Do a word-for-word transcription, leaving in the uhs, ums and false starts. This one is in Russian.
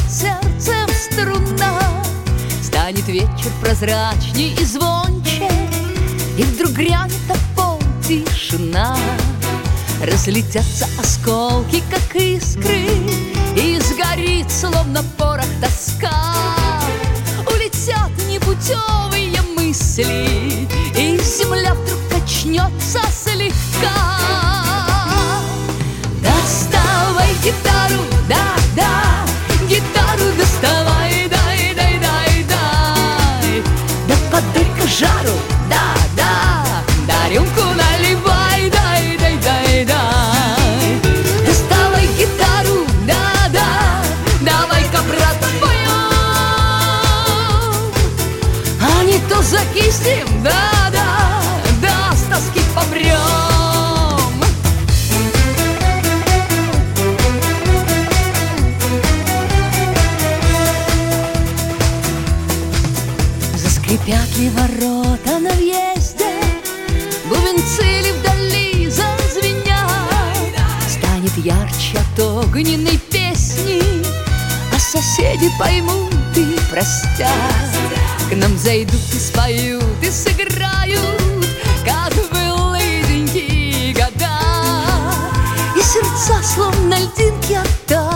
сердцем струна. Станет вечер прозрачней и звонче, и вдруг грянет опол тишина. Разлетятся осколки, как искры, и сгорит, словно порох, тоска. Улетят непутевые мысли, и земля вдруг качнется слегка. Доставай гитару, да-да, гитару доставай, дай, дай, дай, дай. Да подай-ка жару, да-да, да рюмку наливай, дай, дай, дай, дай. Доставай гитару, да-да, давай-ка, брат, поем. А не то закиснем, да-да, да с тоски помрем. Заскрипят ли ворота на въезде, бубенцы ли вдали зазвенят, станет ярче от огненной песни, а соседи поймут и простят. К нам зайдут и споют, и сыграют, как в былые деньги года, и сердца, словно льдинки, оттают.